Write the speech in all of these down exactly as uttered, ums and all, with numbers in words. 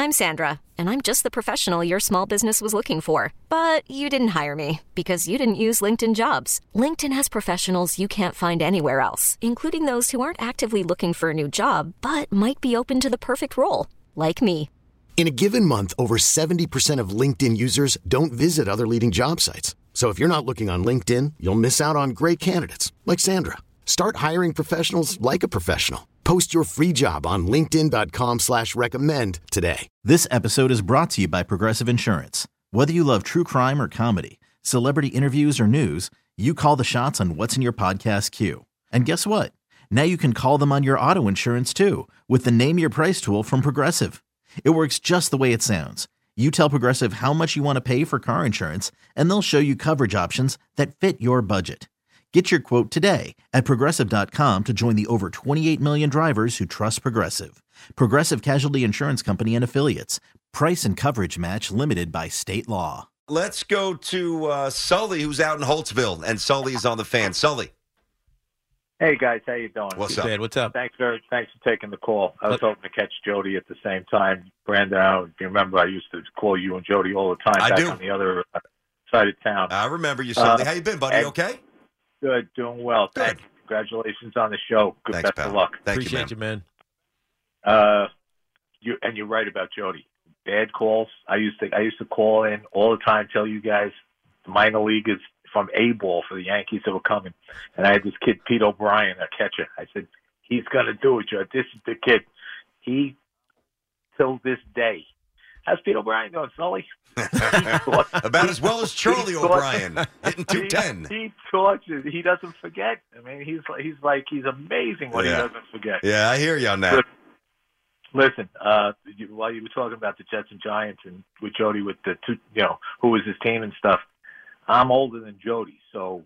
I'm Sandra, and I'm just the professional your small business was looking for. But you didn't hire me because you didn't use LinkedIn Jobs. LinkedIn has professionals you can't find anywhere else, including those who aren't actively looking for a new job, but might be open to the perfect role, like me. In a given month, over seventy percent of LinkedIn users don't visit other leading job sites. So if you're not looking on LinkedIn, you'll miss out on great candidates like Sandra. Start hiring professionals like a professional. Post your free job on linkedin.com slash recommend today. This episode is brought to you by Progressive Insurance. Whether you love true crime or comedy, celebrity interviews or news, you call the shots on what's in your podcast queue. And guess what? Now you can call them on your auto insurance too with the Name Your Price tool from Progressive. It works just the way it sounds. You tell Progressive how much you want to pay for car insurance, and they'll show you coverage options that fit your budget. Get your quote today at Progressive dot com to join the over twenty-eight million drivers who trust Progressive. Progressive Casualty Insurance Company and Affiliates. Price and coverage match limited by state law. Let's go to uh, Sully, who's out in Holtzville, and Sully is on the fan. Sully. Hey guys, how you doing? What's up? Dad, what's up? Thanks for thanks for taking the call. I was hoping to catch Jody at the same time. Brandon, I don't- you remember I used to call you and Jody all the time I back do. on the other uh, side of town. I remember you, Sully. Uh, How you been, buddy? and- Okay? Good, doing well. Good. Thank you. Congratulations on the show. Good, Thanks, best pal. of luck. Thank Appreciate you, man. you, man. Uh, you and you're right about Jody. Bad calls. I used to I used to call in all the time, tell you guys the minor league is from A ball for the Yankees that were coming, and I had this kid Pete O'Brien, a catcher. I said he's gonna do it, Joe. This is the kid. He till this day. How's Pete O'Brien doing, Sully? About as well as Charlie He- O'Brien, hitting two ten. He, he tortures. He doesn't forget. I mean, he's like he's like he's amazing what Yeah. he doesn't forget. Yeah, I hear you on that. Look, Listen, uh, you, while you were talking about the Jets and Giants and with Jody with the two, you know, who was his team and stuff, I'm older than Jody, so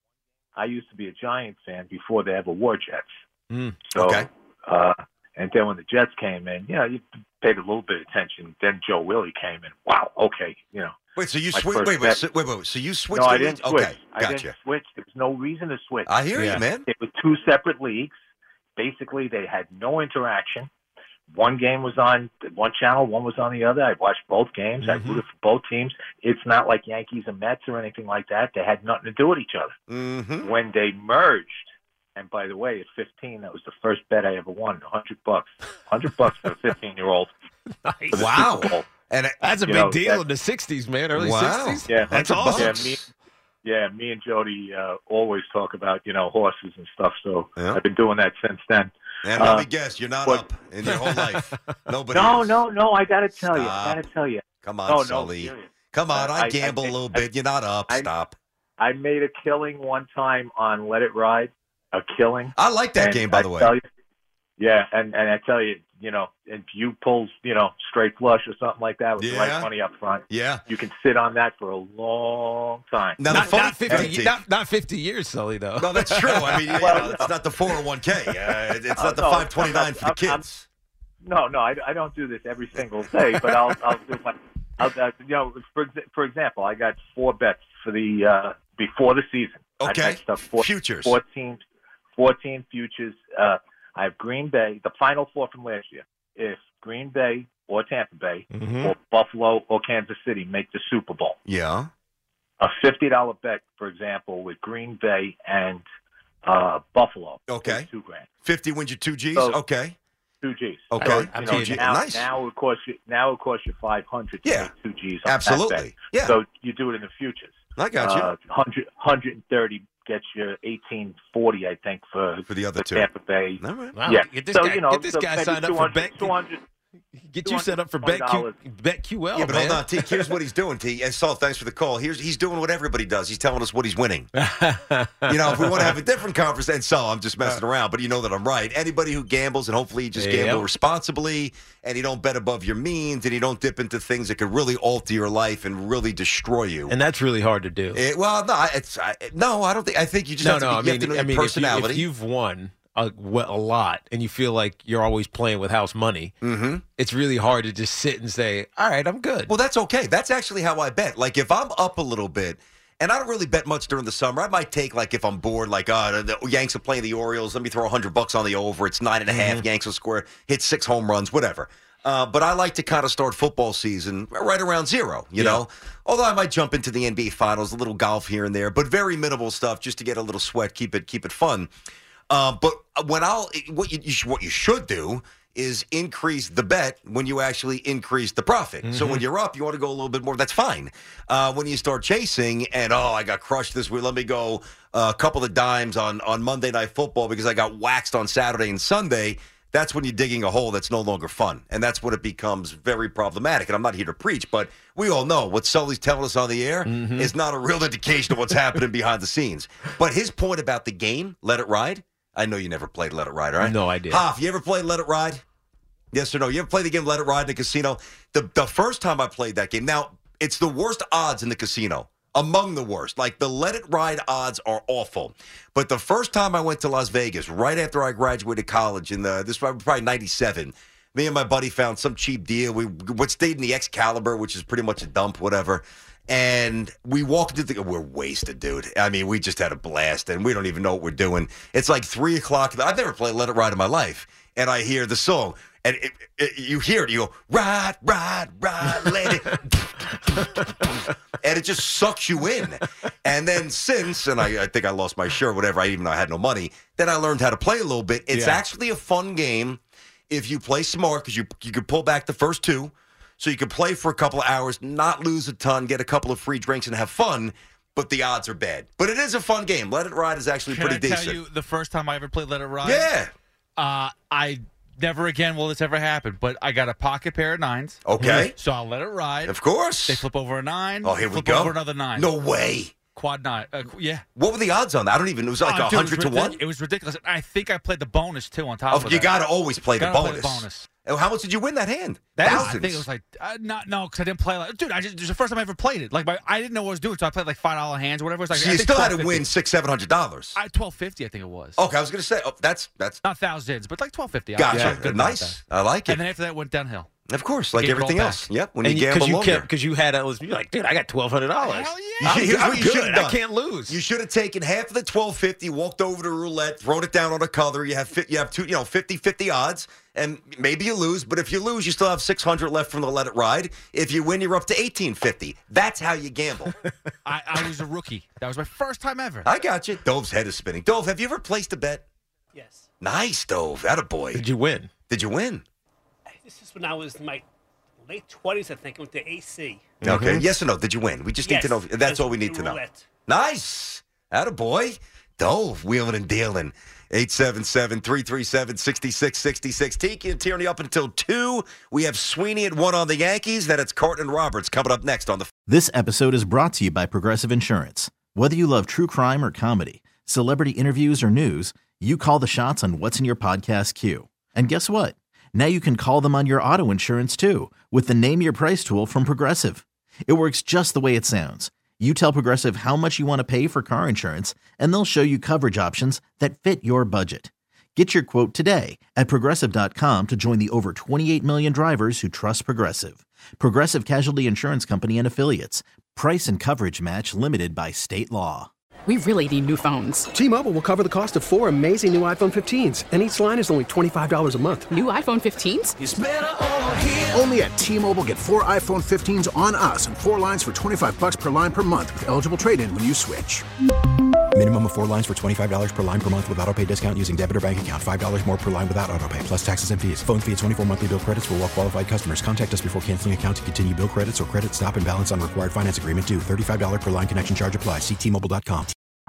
I used to be a Giants fan before they ever wore Jets. Mm, So, okay. uh, and then when the Jets came in, you know, you paid a little bit of attention. Then Joe Willie came in. Wow, okay, you know. Wait, so you My switched? first Wait, wait, bet- so, wait, wait. So you switched? No, I to- didn't switch. Okay, I gotcha. didn't switch. There was no reason to switch. I hear Yeah. you, man. It was two separate leagues. Basically, they had no interaction. One game was on one channel, one was on the other. I watched both games. I Mm-hmm. rooted for both teams. It's not like Yankees and Mets or anything like that. They had nothing to do with each other. Mm-hmm. When they merged, and by the way, at fifteen, that was the first bet I ever won, one hundred bucks. one hundred bucks for a fifteen-year-old. Nice. for the Wow. Super Bowl. And it- That's a You big know, deal that- in the sixties, man. Early Wow. sixties. Yeah. That's a awesome. Yeah, me, yeah, me and Jody uh, always talk about, you know, horses and stuff. So Yeah. I've been doing that since then. and let uh, me guess, you're not what- up in your whole life. Nobody. No, is. no, no. I got to tell you. Stop. I got to tell you. Come on, No, no, Sully. serious. Come on, Uh, I I- I gamble think- a little I- bit. You're not up. I- Stop. I made a killing one time on Let It Ride. A killing. I like that And game, by I the way. tell you, yeah, and, and I tell you, you know, if you pull, you know, straight flush or something like that with the Yeah. right money up front, Yeah. you can sit on that for a long time. Now the Not, funny not fifty. thing- Not, not fifty years, Sully. Though. No, that's true. I mean, you Well, know, it's not the four oh one k. Uh, it's not the No, five twenty-nine for the I'm- I'm- kids. No, no, I, I don't do this every single day, but I'll, I'll do my, I'll, uh, you know, for exa- for example, I got four bets for the uh, before the season. I Okay. bet stuff four, Futures. fourteen, fourteen futures. Uh, I have Green Bay, the final four from last year. If Green Bay or Tampa Bay Mhm. or Buffalo or Kansas City make the Super Bowl, Yeah. a fifty dollar bet, for example, with Green Bay and uh, Buffalo. Okay. is two grand, fifty wins you two G's. So- okay. two G's. Okay. So, I'm you know, seeing it. now, Nice. now it costs you now it costs you five hundred to Yeah. make two G's. On that Absolutely. bet. Yeah. So you do it in the futures. I got you. Uh, one hundred, one hundred thirty gets you eighteen forty, I think, for, For the other for two. Tampa Bay. All right. Wow. Yeah. Get this so guy. you know, get this so guy maybe signed up for 200, Bet. two hundred. Get you set up for Bet Q, BetQL. Yeah, but man. hold on, T. Here's what he's doing, T. And Saul, thanks for the call. Here's he's doing what everybody does. He's telling us what he's winning. You know, if we want to have a different conversation, Saul, I'm just messing around, but you know that I'm right. Anybody who gambles, and hopefully you just Yeah. gamble responsibly, and you don't bet above your means, and you don't dip into things that could really alter your life and really destroy you. And that's really hard to do. It- well, no, it's I, no, I don't think. I think you just no, have to, no. be, I you mean, have to know I your mean, if, you, personality. if you've won a, well, a lot and you feel like you're always playing with house money, mm-hmm. it's really hard to just sit and say, "All right, I'm good." Well, that's okay. That's actually how I bet. Like, if I'm up a little bit, and I don't really bet much during the summer, I might take, like, if I'm bored, like, uh, the Yanks are playing the Orioles, let me throw one hundred bucks on the over. It's nine and a half. Mm-hmm. Yanks will score, hit six home runs, whatever. Uh, but I like to kind of start football season right around zero, you Yeah. know? Although I might jump into the N B A Finals, a little golf here and there, but very minimal stuff just to get a little sweat, keep it keep it fun. Uh, but when I'll what you, you sh- what you should do is increase the bet when you actually increase the profit. Mm-hmm. So when you're up, you want to go a little bit more. That's fine. Uh, when you start chasing and, oh, I got crushed this week, let me go uh, a couple of dimes on, on Monday Night Football because I got waxed on Saturday and Sunday, that's when you're digging a hole that's no longer fun. And that's when it becomes very problematic. And I'm not here to preach, but we all know what Sully's telling us on the air mm-hmm. is not a real indication of what's happening behind the scenes. But his point about the game, Let It Ride, I know you never played Let It Ride, right? No, I did. Hoff, you ever played Let It Ride? Yes or no? You ever played the game Let It Ride in the casino? The the first time I played that game, now, it's the worst odds in the casino. Among the worst. Like, the Let It Ride odds are awful. But the first time I went to Las Vegas, right after I graduated college, in the this was probably ninety-seven, me and my buddy found some cheap deal. We, we stayed in the Excalibur, which is pretty much a dump, whatever. And we walked into the, we're wasted, dude. I mean, we just had a blast, and we don't even know what we're doing. It's like three o'clock. I've never played Let It Ride in my life. And I hear the song, and it, it, you hear it. You go, ride, ride, ride, let it. And it just sucks you in. And then since, and I, I think I lost my shirt, whatever, I even though I had no money, then I learned how to play a little bit. It's yeah. actually a fun game if you play smart, because you, you can pull back the first two. So you can play for a couple of hours, not lose a ton, get a couple of free drinks, and have fun, but the odds are bad. But it is a fun game. Let It Ride is actually Can pretty I decent. tell you the first time I ever played Let It Ride? Yeah. Uh, I never again will this ever happen, but I got a pocket pair of nines. Okay. So I'll let it ride. Of course. They flip over a nine. Oh, here we flip go. over another nine. No way. Quad nine. Uh, yeah. What were the odds on that? I don't even. It was like Oh, a dude, it was hundred to ridic- one. It was ridiculous. I think I played the bonus too on top Oh, of that. you got to always play the Gotta play bonus. the bonus. And how much did you win that hand? That was, Thousands. I think it was like uh, not no because I didn't play like dude. I just it was the first time I ever played it. Like my, I didn't know what I was doing, so I played like five dollar hands or whatever. It was like So I you think still had to twelve win fifty. six, seven hundred dollars. I twelve fifty. I think it was. Okay, I was going to say oh, that's that's Not thousands, but like twelve fifty. gotcha. I was good about Nice. that. I like it. And then after that it went downhill. Of course, like Get everything called else. back. Yep. When and you gamble you longer. kept because you had it was you're like, dude, I got twelve hundred dollars. Hell You yeah! should- I'm, here's I'm what you good. should've I done. can't lose. You should have taken half of the twelve fifty, walked over to roulette, thrown it down on a color. You have fi- you have two, you know, fifty-fifty odds, and maybe you lose. But if you lose, you still have six hundred left from the Let It Ride. If you win, you're up to eighteen fifty. That's how you gamble. I, I was a rookie. That was my first time ever. I got you. Dove's head is spinning. Dove, have you ever placed a bet? Yes. Nice, Dove. Attaboy. Did you win? Did you win? This is when I was in my late twenties, I think. I went to A C. Okay. Yes or no? Did you win? We just Yes. need to know. That's all we need to know. Roulette. Nice. Attaboy. Dove, wheeling and dealing. eight seven seven, three three seven, six six six six. Tiki and Tierney up until two. We have Sweeney at one on the Yankees. Then it's Carton and Roberts coming up next on the. This episode is brought to you by Progressive Insurance. Whether you love true crime or comedy, celebrity interviews or news, you call the shots on what's in your podcast queue. And guess what? Now you can call them on your auto insurance too with the Name Your Price tool from Progressive. It works just the way it sounds. You tell Progressive how much you want to pay for car insurance, and they'll show you coverage options that fit your budget. Get your quote today at Progressive dot com to join the over twenty-eight million drivers who trust Progressive. Progressive Casualty Insurance Company and Affiliates. Price and coverage match limited by state law. We really need new phones. T-Mobile will cover the cost of four amazing new iPhone fifteens, and each line is only twenty-five dollars a month. New iPhone fifteens? It's better over here. Only at T-Mobile, get four iPhone fifteens on us and four lines for twenty-five bucks per line per month with eligible trade-in when you switch. Minimum of four lines for twenty-five dollars per line per month with autopay discount using debit or bank account. five dollars more per line without autopay, plus taxes and fees. Phone fee at twenty-four monthly bill credits for well-qualified customers. Contact us before canceling account to continue bill credits or credit stop and balance on required finance agreement due. thirty-five dollars per line connection charge applies. See T Mobile dot com.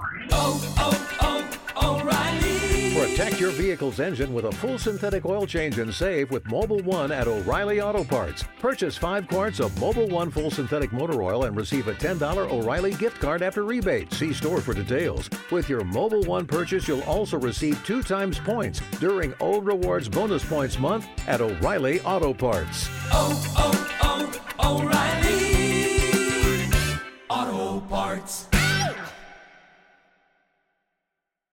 Oh, oh, oh, O'Reilly. Protect your vehicle's engine with a full synthetic oil change and save with Mobil one at O'Reilly Auto Parts. Purchase five quarts of Mobil one full synthetic motor oil and receive a ten dollars O'Reilly gift card after rebate. See store for details. With your Mobil one purchase, you'll also receive two times points during O Rewards Bonus Points Month at O'Reilly Auto Parts. Oh, oh, oh, O'Reilly Auto Parts.